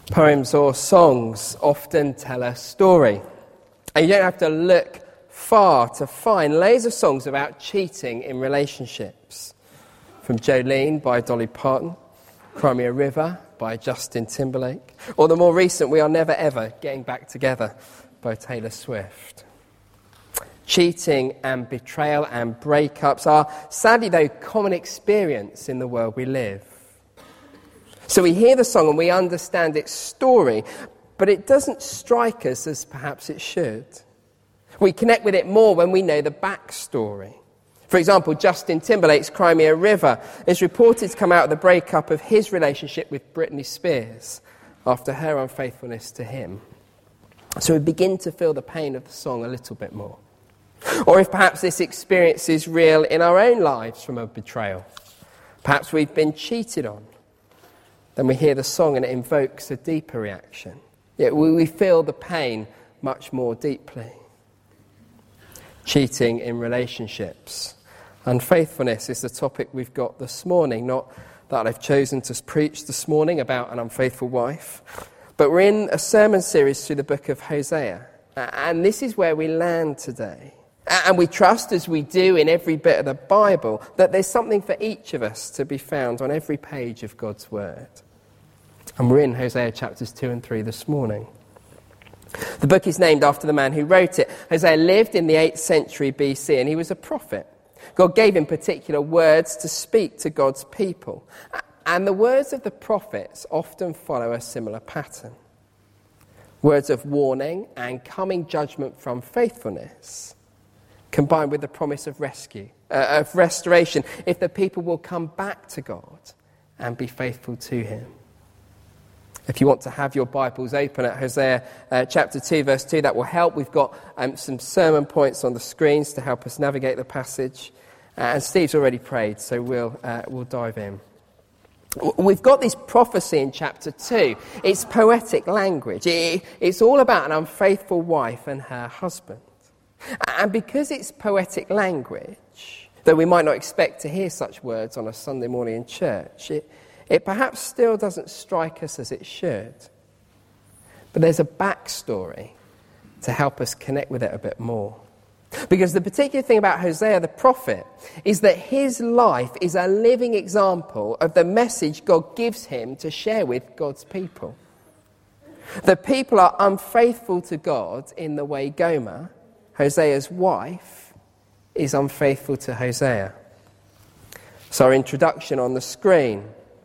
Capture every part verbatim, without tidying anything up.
Poems or songs often tell a story. And you don't have to look far to find loads of songs about cheating in relationships. From Jolene by Dolly Parton, Cry Me a River by Justin Timberlake, or the more recent We Are Never Ever Getting Back Together by Taylor Swift. Cheating and betrayal and breakups are, sadly though, common experience in the world we live. So we hear the song and we understand its story, but it doesn't strike us as perhaps it should. We connect with it more when we know the backstory. For example, Justin Timberlake's Cry Me a River is reported to come out of the breakup of his relationship with Britney Spears after her unfaithfulness to him. So we begin to feel the pain of the song a little bit more. Or if perhaps this experience is real in our own lives from a betrayal. Perhaps we've been cheated on. Then we hear the song and it invokes a deeper reaction. Yet we feel the pain much more deeply. Cheating in relationships. Unfaithfulness is the topic we've got this morning. Not that I've chosen to preach this morning about an unfaithful wife, but we're in a sermon series through the book of Hosea. And this is where we land today. And we trust, as we do in every bit of the Bible, that there's something for each of us to be found on every page of God's Word. And we're in Hosea chapters two and three this morning. The book is named after the man who wrote it. Hosea lived in the eighth century B C and he was a prophet. God gave him particular words to speak to God's people. And the words of the prophets often follow a similar pattern. Words of warning and coming judgment from faithfulness, combined with the promise of rescue, uh, of restoration, if the people will come back to God and be faithful to him. If you want to have your Bibles open at Hosea uh, chapter two, verse two, that will help. We've got um, some sermon points on the screens to help us navigate the passage. Uh, and Steve's already prayed, so we'll uh, we'll dive in. We've got this prophecy in chapter two. It's poetic language. It, it's all about an unfaithful wife and her husband. And because it's poetic language, though we might not expect to hear such words on a Sunday morning in church, it It perhaps still doesn't strike us as it should. But there's a backstory to help us connect with it a bit more. Because the particular thing about Hosea the prophet is that his life is a living example of the message God gives him to share with God's people. The people are unfaithful to God in the way Gomer, Hosea's wife, is unfaithful to Hosea. So our introduction on the screen.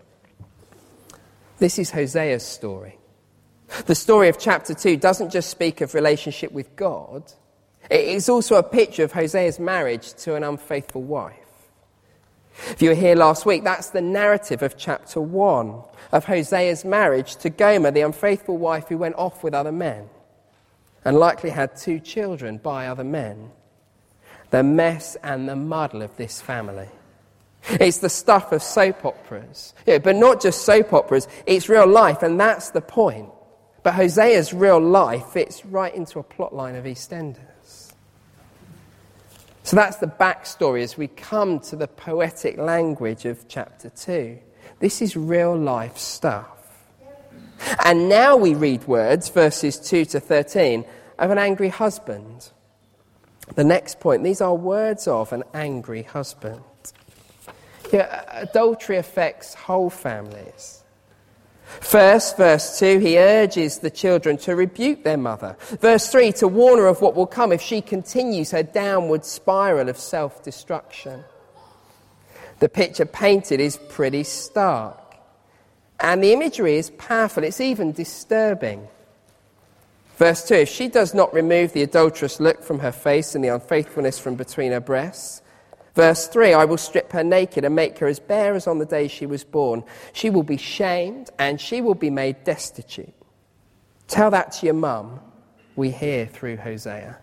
This is Hosea's story. The story of chapter two doesn't just speak of relationship with God. It is also a picture of Hosea's marriage to an unfaithful wife. If you were here last week, that's the narrative of chapter one, of Hosea's marriage to Gomer, the unfaithful wife who went off with other men and likely had two children by other men. The mess and the muddle of this family. It's the stuff of soap operas. Yeah, but not just soap operas, it's real life, and that's the point. But Hosea's real life fits right into a plot line of EastEnders. So that's the backstory as we come to the poetic language of chapter two. This is real life stuff. And now we read words, verses two to thirteen, of an angry husband. The next point, these are words of an angry husband. Yeah, adultery affects whole families. First, verse two, he urges the children to rebuke their mother. Verse three, to warn her of what will come if she continues her downward spiral of self-destruction. The picture painted is pretty stark. And the imagery is powerful. It's even disturbing. Verse two, if she does not remove the adulterous look from her face and the unfaithfulness from between her breasts. Verse three, I will strip her naked and make her as bare as on the day she was born. She will be shamed and she will be made destitute. Tell that to your mum, we hear through Hosea.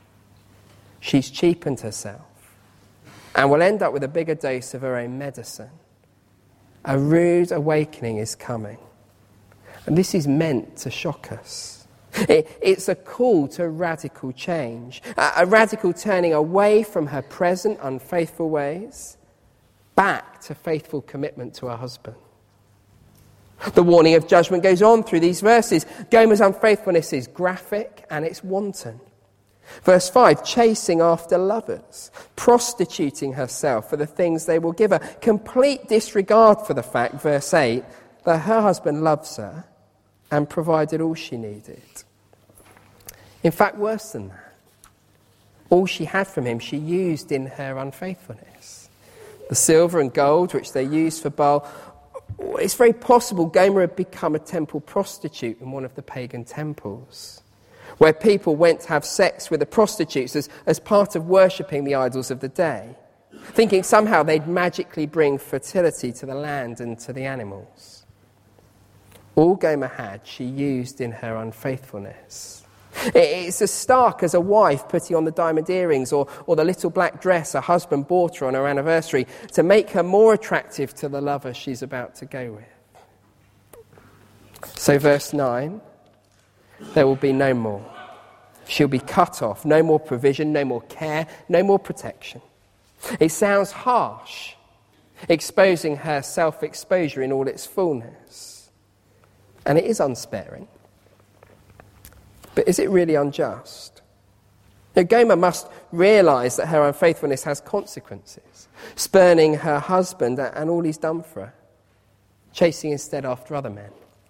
She's cheapened herself and will end up with a bigger dose of her own medicine. A rude awakening is coming. And this is meant to shock us. It, it's a call to radical change, a, a radical turning away from her present unfaithful ways, back to faithful commitment to her husband. The warning of judgment goes on through these verses. Gomer's unfaithfulness is graphic and it's wanton. Verse five, chasing after lovers, prostituting herself for the things they will give her. Complete disregard for the fact, verse eight, that her husband loves her and provided all she needed. In fact, worse than that, all she had from him she used in her unfaithfulness. The silver and gold which they used for Baal, it's very possible Gomer had become a temple prostitute in one of the pagan temples, where people went to have sex with the prostitutes as, as part of worshipping the idols of the day, thinking somehow they'd magically bring fertility to the land and to the animals. All Gomer had, she used in her unfaithfulness. It's as stark as a wife putting on the diamond earrings or, or the little black dress her husband bought her on her anniversary to make her more attractive to the lover she's about to go with. So verse nine, there will be no more. She'll be cut off. No more provision, no more care, no more protection. It sounds harsh, exposing her self-exposure in all its fullness. And it is unsparing. But is it really unjust? Now, Gomer must realise that her unfaithfulness has consequences, spurning her husband and all he's done for her, chasing instead after other men.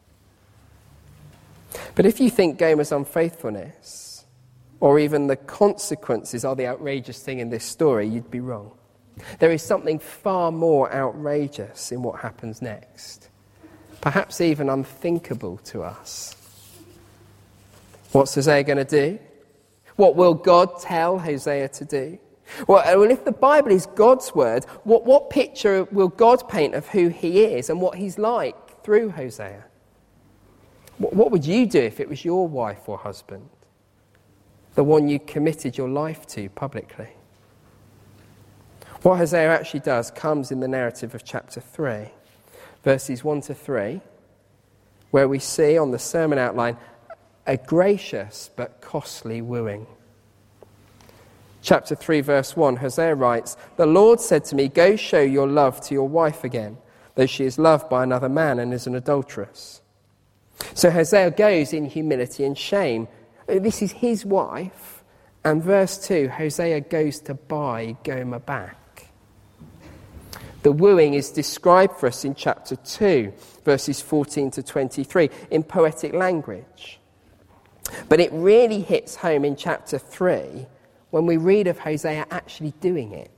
But if you think Gomer's unfaithfulness, or even the consequences, are the outrageous thing in this story, you'd be wrong. There is something far more outrageous in what happens next, perhaps even unthinkable to us. What's Hosea going to do? What will God tell Hosea to do? Well, if the Bible is God's word, what, what picture will God paint of who he is and what he's like through Hosea? What, what would you do if it was your wife or husband, the one you committed your life to publicly? What Hosea actually does comes in the narrative of chapter three, verses one to three, where we see on the sermon outline a gracious but costly wooing. Chapter three, verse one, Hosea writes, "The Lord said to me, go show your love to your wife again, though she is loved by another man and is an adulteress." So Hosea goes in humility and shame. This is his wife. And verse two, Hosea goes to buy Gomer back. The wooing is described for us in chapter two, verses fourteen to twenty-three, in poetic language. But it really hits home in chapter three when we read of Hosea actually doing it.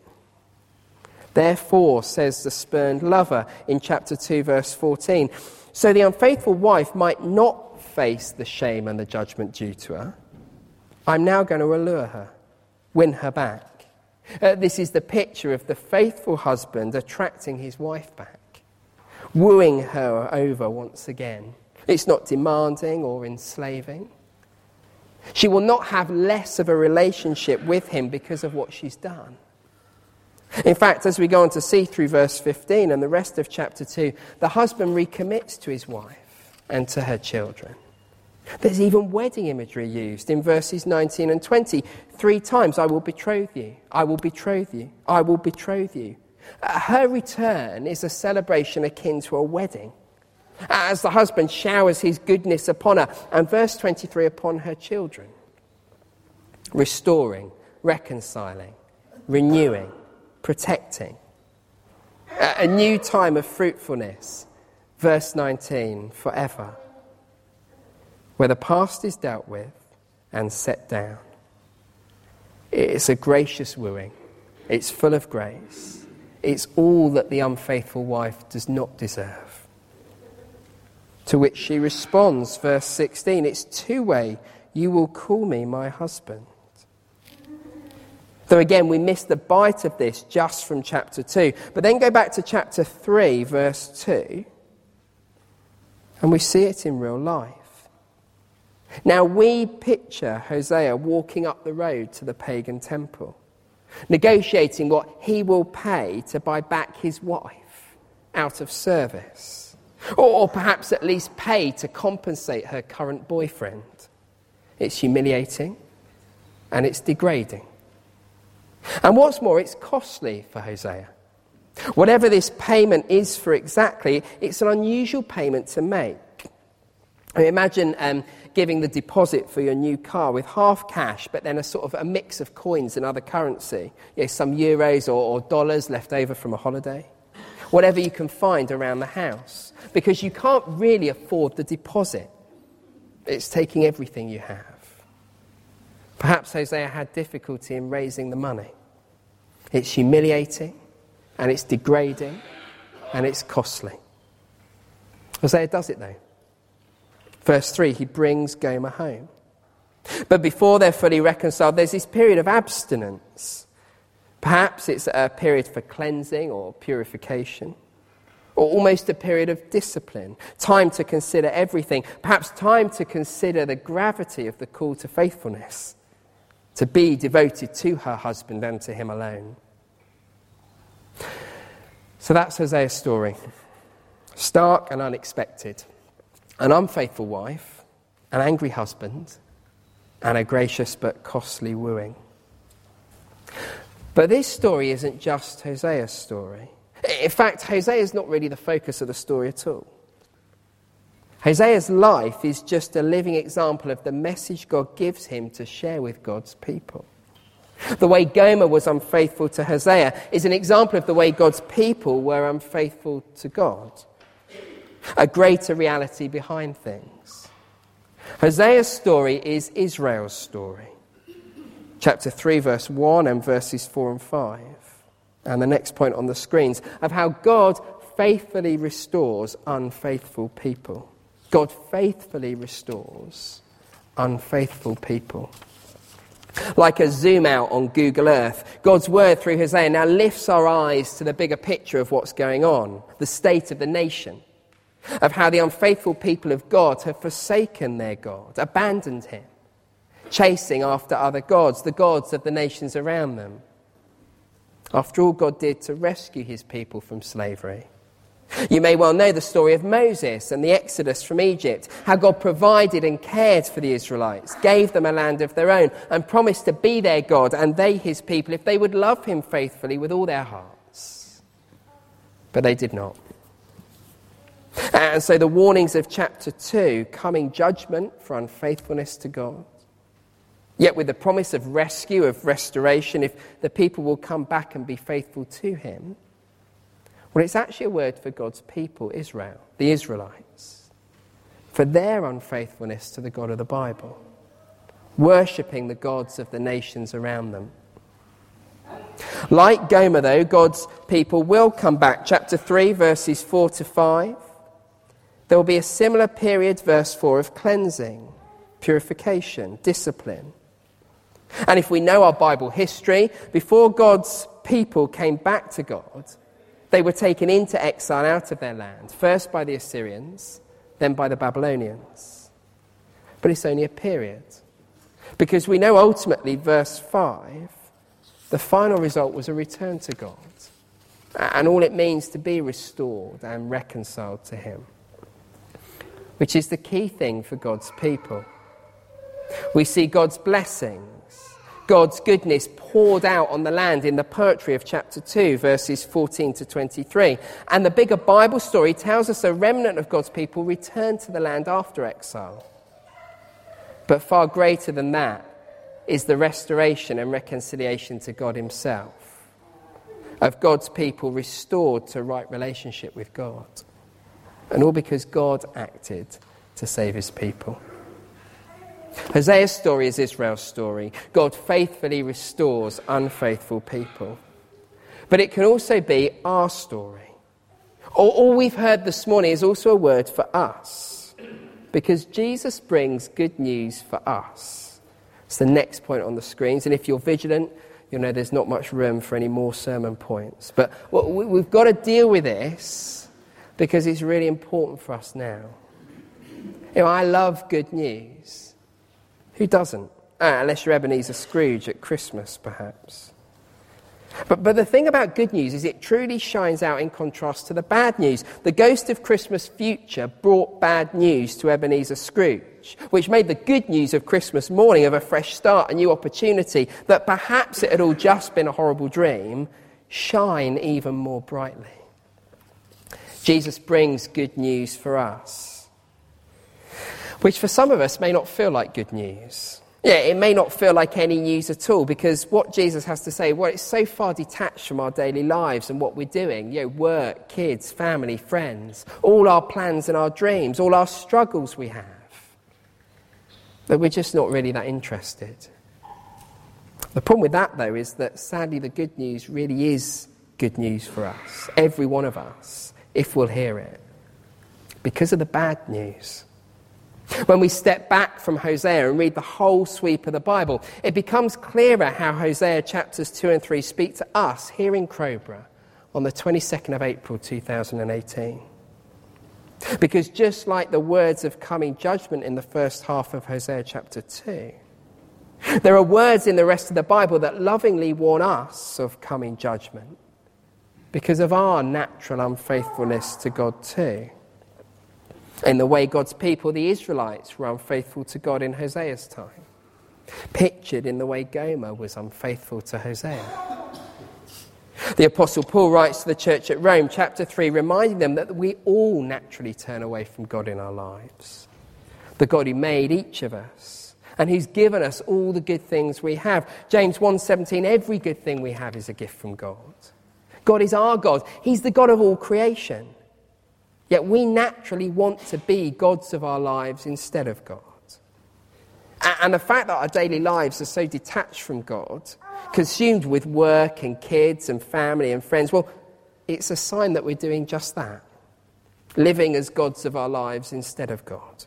"Therefore, says the spurned lover," in chapter two, verse fourteen, "so the unfaithful wife might not face the shame and the judgment due to her, I'm now going to allure her, win her back." Uh, this is the picture of the faithful husband attracting his wife back, wooing her over once again. It's not demanding or enslaving. She will not have less of a relationship with him because of what she's done. In fact, as we go on to see through verse fifteen and the rest of chapter two, the husband recommits to his wife and to her children. There's even wedding imagery used in verses nineteen and twenty. Three times, "I will betroth you, I will betroth you, I will betroth you." Uh, her return is a celebration akin to a wedding, as the husband showers his goodness upon her, and verse twenty-three, upon her children. Restoring, reconciling, renewing, protecting. A new time of fruitfulness. Verse nineteen, forever. Where the past is dealt with and set down. It's a gracious wooing. It's full of grace. It's all that the unfaithful wife does not deserve. To which she responds, verse sixteen, it's two-way, "You will call me my husband." Though again, we miss the bite of this just from chapter two. But then go back to chapter three, verse two, and we see it in real life. Now we picture Hosea walking up the road to the pagan temple, negotiating what he will pay to buy back his wife out of service. Or, or perhaps at least pay to compensate her current boyfriend. It's humiliating and it's degrading. And what's more, it's costly for Hosea. Whatever this payment is for exactly, it's an unusual payment to make. I mean, imagine um, giving the deposit for your new car with half cash, but then a sort of a mix of coins and other currency. You know, some euros or, or dollars left over from a holiday. Whatever you can find around the house. Because you can't really afford the deposit. It's taking everything you have. Perhaps Hosea had difficulty in raising the money. It's humiliating, and it's degrading, and it's costly. Hosea does it though. Verse three, he brings Gomer home. But before they're fully reconciled, there's this period of abstinence. Perhaps it's a period for cleansing or purification, or almost a period of discipline, time to consider everything, perhaps time to consider the gravity of the call to faithfulness, to be devoted to her husband and to him alone. So that's Hosea's story. Stark and unexpected. An unfaithful wife, an angry husband, and a gracious but costly wooing. But this story isn't just Hosea's story. In fact, Hosea is not really the focus of the story at all. Hosea's life is just a living example of the message God gives him to share with God's people. The way Gomer was unfaithful to Hosea is an example of the way God's people were unfaithful to God. A greater reality behind things. Hosea's story is Israel's story. Chapter three, verse one and verses four and five. And the next point on the screens of how God faithfully restores unfaithful people. God faithfully restores unfaithful people. Like a zoom out on Google Earth, God's word through Hosea now lifts our eyes to the bigger picture of what's going on, the state of the nation, of how the unfaithful people of God have forsaken their God, abandoned him, chasing after other gods, the gods of the nations around them. After all God did to rescue his people from slavery. You may well know the story of Moses and the Exodus from Egypt, how God provided and cared for the Israelites, gave them a land of their own, and promised to be their God and they his people if they would love him faithfully with all their hearts. But they did not. And so the warnings of chapter two, coming judgment for unfaithfulness to God, yet with the promise of rescue, of restoration, if the people will come back and be faithful to him. Well, it's actually a word for God's people, Israel, the Israelites, for their unfaithfulness to the God of the Bible, worshipping the gods of the nations around them. Like Gomer, though, God's people will come back. Chapter three, verses four to five. There will be a similar period, verse four, of cleansing, purification, discipline. And if we know our Bible history, before God's people came back to God, they were taken into exile out of their land, first by the Assyrians, then by the Babylonians. But it's only a period. Because we know ultimately, verse five, the final result was a return to God. And all it means to be restored and reconciled to him. Which is the key thing for God's people. We see God's blessings, God's goodness poured out on the land in the poetry of chapter two, verses fourteen to twenty-three. And the bigger Bible story tells us a remnant of God's people returned to the land after exile. But far greater than that is the restoration and reconciliation to God himself, of God's people restored to right relationship with God. And all because God acted to save his people. Hosea's story is Israel's story. God faithfully restores unfaithful people. But it can also be our story. All, all we've heard this morning is also a word for us. Because Jesus brings good news for us. It's the next point on the screens. And if you're vigilant, you'll know there's not much room for any more sermon points. But well, we, we've got to deal with this because it's really important for us now. You know, I love good news. Who doesn't? Ah, unless you're Ebenezer Scrooge at Christmas, perhaps. But, but the thing about good news is it truly shines out in contrast to the bad news. The ghost of Christmas future brought bad news to Ebenezer Scrooge, which made the good news of Christmas morning, of a fresh start, a new opportunity, that perhaps it had all just been a horrible dream, shine even more brightly. Jesus brings good news for us, which for some of us may not feel like good news. Yeah, it may not feel like any news at all, because what Jesus has to say, well, it's so far detached from our daily lives and what we're doing. You know, work, kids, family, friends, all our plans and our dreams, all our struggles we have, that we're just not really that interested. The problem with that, though, is that sadly the good news really is good news for us, every one of us, if we'll hear it, because of the bad news. When we step back from Hosea and read the whole sweep of the Bible, it becomes clearer how Hosea chapters two and three speak to us here in Crowborough on the twenty-second of April two thousand eighteen. Because just like the words of coming judgment in the first half of Hosea chapter two, there are words in the rest of the Bible that lovingly warn us of coming judgment because of our natural unfaithfulness to God too. In the way God's people, the Israelites, were unfaithful to God in Hosea's time. Pictured in the way Gomer was unfaithful to Hosea. The Apostle Paul writes to the church at Rome, chapter three, reminding them that we all naturally turn away from God in our lives. The God who made each of us and who's given us all the good things we have. James one seventeen, every good thing we have is a gift from God. God is our God. He's the God of all creation. Yet we naturally want to be gods of our lives instead of God. And the fact that our daily lives are so detached from God, consumed with work and kids and family and friends, well, it's a sign that we're doing just that. Living as gods of our lives instead of God.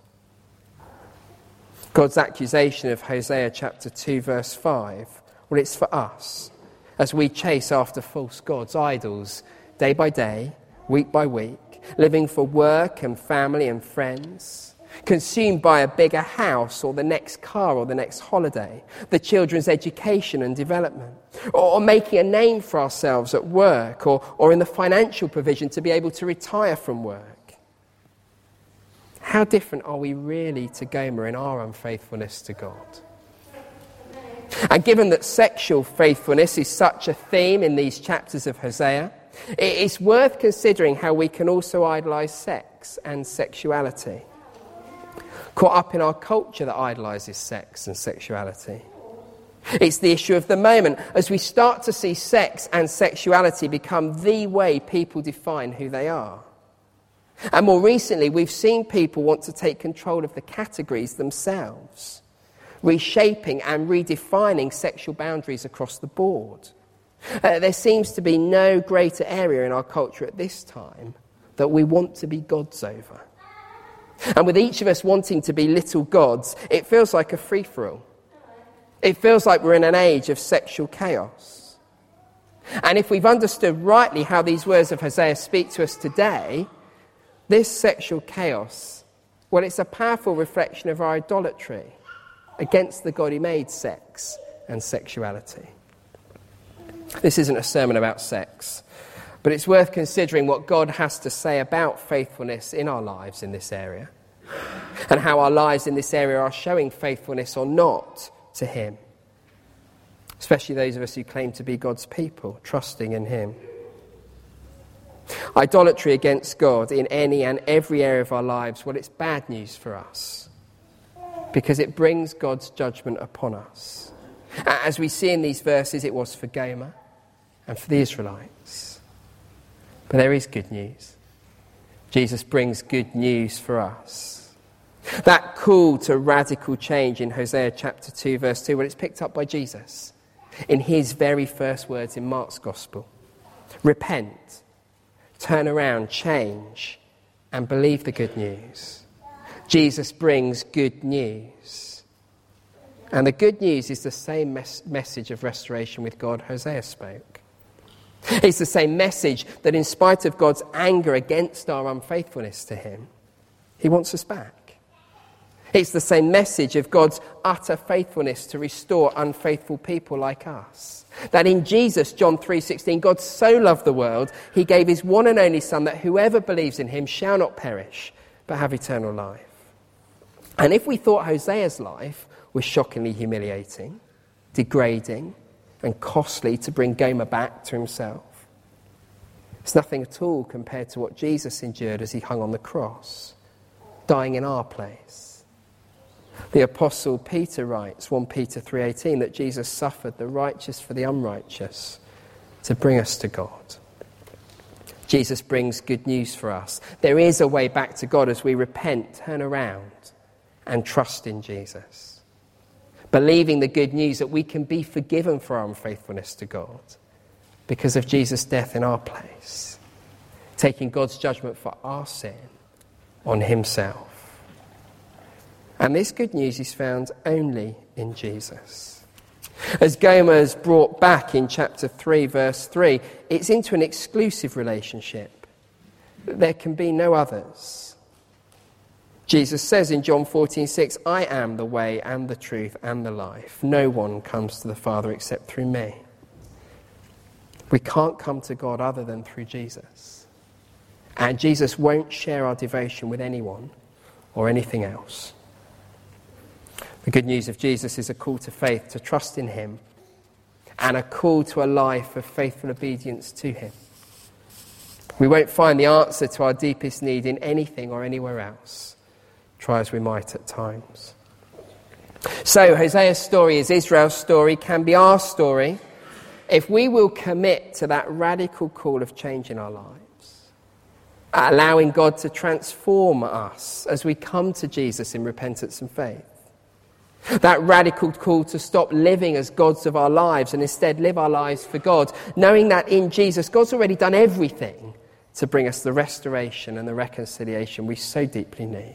God's accusation of Hosea chapter two verse five, well, it's for us as we chase after false gods, idols, day by day, week by week, living for work and family and friends, consumed by a bigger house or the next car or the next holiday, the children's education and development, or, or making a name for ourselves at work or, or in the financial provision to be able to retire from work. How different are we really to Gomer in our unfaithfulness to God? And given that sexual faithfulness is such a theme in these chapters of Hosea, it's worth considering how we can also idolise sex and sexuality. Caught up in our culture that idolises sex and sexuality. It's the issue of the moment as we start to see sex and sexuality become the way people define who they are. And more recently, we've seen people want to take control of the categories themselves, reshaping and redefining sexual boundaries across the board. Uh, there seems to be no greater area in our culture at this time that we want to be gods over. And with each of us wanting to be little gods, it feels like a free-for-all. It feels like we're in an age of sexual chaos. And if we've understood rightly how these words of Hosea speak to us today, this sexual chaos, well, it's a powerful reflection of our idolatry against the God who made sex and sexuality. This isn't a sermon about sex, but it's worth considering what God has to say about faithfulness in our lives in this area, and how our lives in this area are showing faithfulness or not to him, especially those of us who claim to be God's people, trusting in him. Idolatry against God in any and every area of our lives, well, it's bad news for us because it brings God's judgment upon us. As we see in these verses, it was for Gomer and for the Israelites. But there is good news. Jesus brings good news for us. That call to radical change in Hosea chapter two, verse two, well, it's picked up by Jesus in his very first words in Mark's Gospel. Repent, turn around, change, and believe the good news. Jesus brings good news. And the good news is the same mes- message of restoration with God Hosea spoke. It's the same message that in spite of God's anger against our unfaithfulness to him, he wants us back. It's the same message of God's utter faithfulness to restore unfaithful people like us. That in Jesus, John three sixteen, God so loved the world, he gave his one and only Son, that whoever believes in him shall not perish, but have eternal life. And if we thought Hosea's life was shockingly humiliating, degrading, and costly to bring Gomer back to himself, It's nothing at all compared to what Jesus endured as he hung on the cross, dying in our place. The Apostle Peter writes, First Peter three eighteen, that Jesus suffered the righteous for the unrighteous to bring us to God. Jesus brings good news for us. There is a way back to God as we repent, turn around, and trust in Jesus. Believing the good news that we can be forgiven for our unfaithfulness to God because of Jesus' death in our place. Taking God's judgment for our sin on himself. And this good news is found only in Jesus. As Gomer has brought back in chapter three, verse three, it's into an exclusive relationship. There can be no others. Jesus says in John fourteen six, I am the way and the truth and the life. No one comes to the Father except through me. We can't come to God other than through Jesus. And Jesus won't share our devotion with anyone or anything else. The good news of Jesus is a call to faith, to trust in him, and a call to a life of faithful obedience to him. We won't find the answer to our deepest need in anything or anywhere else, try as we might at times. So Hosea's story is Israel's story, can be our story, if we will commit to that radical call of change in our lives, allowing God to transform us as we come to Jesus in repentance and faith. That radical call to stop living as gods of our lives and instead live our lives for God, knowing that in Jesus, God's already done everything to bring us the restoration and the reconciliation we so deeply need.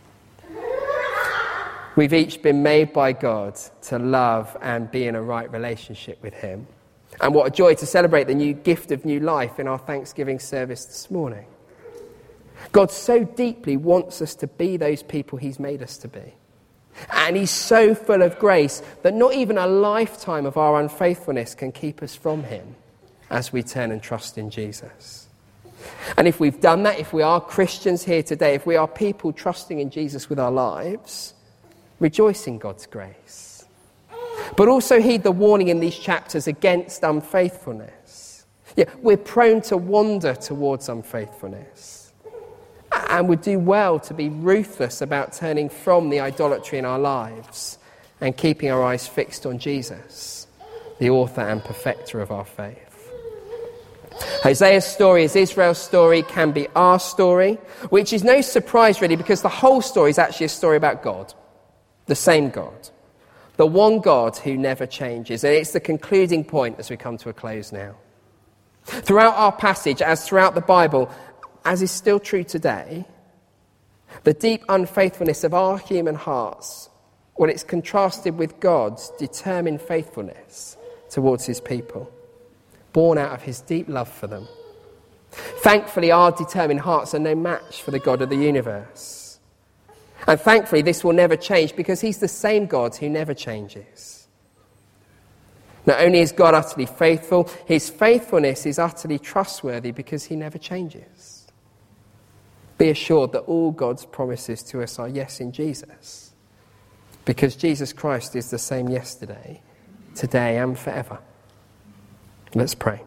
We've each been made by God to love and be in a right relationship with him. And what a joy to celebrate the new gift of new life in our Thanksgiving service this morning. God so deeply wants us to be those people he's made us to be. And he's so full of grace that not even a lifetime of our unfaithfulness can keep us from him as we turn and trust in Jesus. And if we've done that, if we are Christians here today, if we are people trusting in Jesus with our lives, rejoice in God's grace. But also heed the warning in these chapters against unfaithfulness. Yeah, we're prone to wander towards unfaithfulness. And would do well to be ruthless about turning from the idolatry in our lives and keeping our eyes fixed on Jesus, the author and perfecter of our faith. Hosea's story is Israel's story, can be our story, which is no surprise really because the whole story is actually a story about God, the same God, the one God who never changes. And it's the concluding point as we come to a close now. Throughout our passage, as throughout the Bible, as is still true today, the deep unfaithfulness of our human hearts, when it's contrasted with God's determined faithfulness towards his people, born out of his deep love for them. Thankfully, our determined hearts are no match for the God of the universe. And thankfully, this will never change because he's the same God who never changes. Not only is God utterly faithful, his faithfulness is utterly trustworthy because he never changes. Be assured that all God's promises to us are yes in Jesus, because Jesus Christ is the same yesterday, today and forever. Let's pray.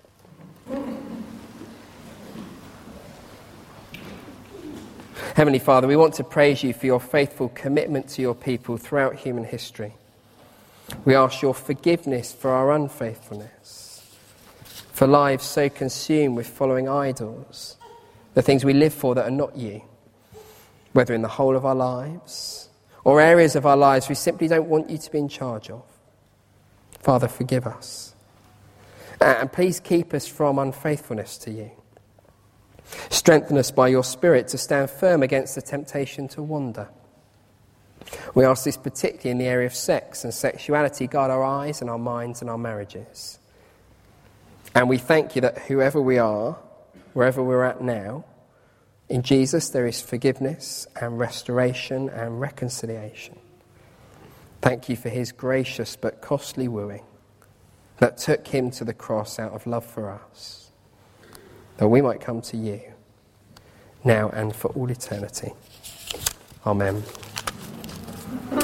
Heavenly Father, we want to praise you for your faithful commitment to your people throughout human history. We ask your forgiveness for our unfaithfulness, for lives so consumed with following idols, the things we live for that are not you, whether in the whole of our lives or areas of our lives we simply don't want you to be in charge of. Father, forgive us. And please keep us from unfaithfulness to you. Strengthen us by your Spirit to stand firm against the temptation to wander. We ask this particularly in the area of sex and sexuality. Guard our eyes and our minds and our marriages. And we thank you that whoever we are, wherever we're at now, in Jesus there is forgiveness and restoration and reconciliation. Thank you for his gracious but costly wooing that took him to the cross out of love for us, that we might come to you now and for all eternity. Amen.